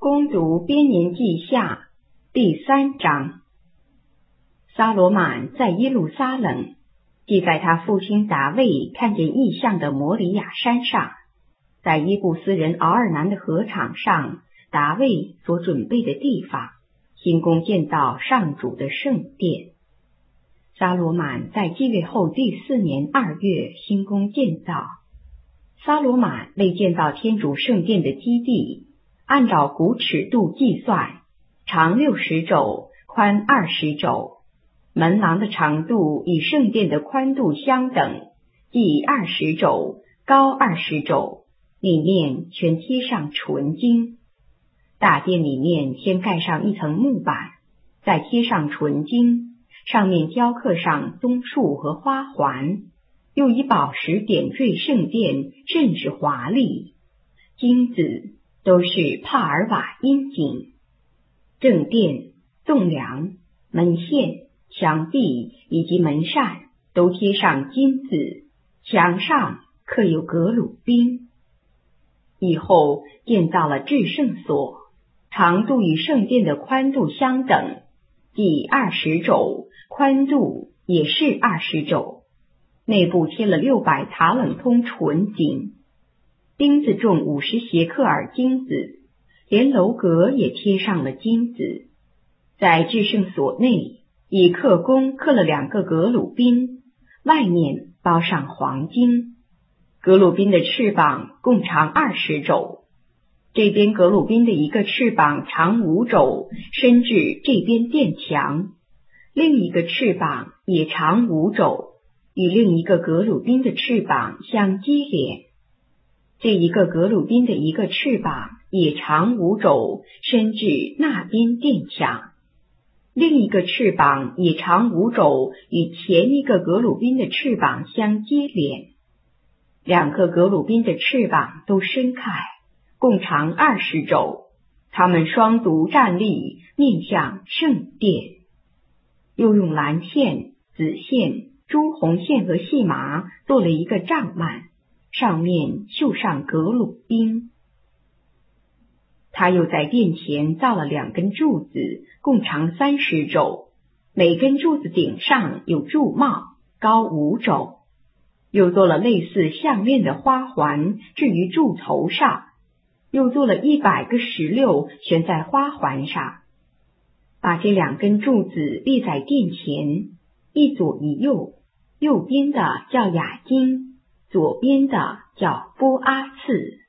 攻读编年记下第3章。撒罗满在耶路撒冷，即在他父亲达味看见异象的摩里亚山上，在耶布斯人敖尔南的河场上，达味所准备的地方，兴工建造上主的圣殿。撒罗满在继位后第4年2月兴工建造。撒罗满为建造天主圣殿的基地，按照古尺度计算，长60肘，宽20肘。门廊的长度与圣殿的宽度相等，即20肘，高20肘，里面全贴上纯金。大殿里面先盖上一层木板，再贴上纯金，上面雕刻上棕树和花环，又以宝石点缀圣殿，甚是华丽。金子都是帕尔瓦阴金。正殿、栋梁、门线、墙壁以及门扇都贴上金子，墙上刻有革鲁宾。以后建造了至圣所，长度与圣殿的宽度相等，即20肘，宽度也是20肘。内部贴了600塔冷通纯金，钉子重50谢克尔金子，连楼阁也贴上了金子。在至圣所内，以刻工刻了2个革鲁宾，外面包上黄金。革鲁宾的翅膀共长20肘，这边革鲁宾的一个翅膀长5肘，伸至这边殿墙，另一个翅膀也长5肘，与另一个革鲁宾的翅膀相接连。这一个革鲁宾的一个翅膀也长5肘，伸至那边殿墙，另一个翅膀也长5肘，与前一个革鲁宾的翅膀相接连。2个革鲁宾的翅膀都伸开，共长20肘，它们双独站立，面向圣殿。又用蓝线、紫线、朱红线和细麻做了一个帐幔，上面绣上革鲁宾。他又在殿前造了2根柱子，共长30肘，每根柱子顶上有柱帽，高5肘。又做了类似项链的花环置于柱头上，又做了100个石榴悬在花环上，把这2根柱子立在殿前，一左一右，右边的叫雅金，左边的叫波阿次。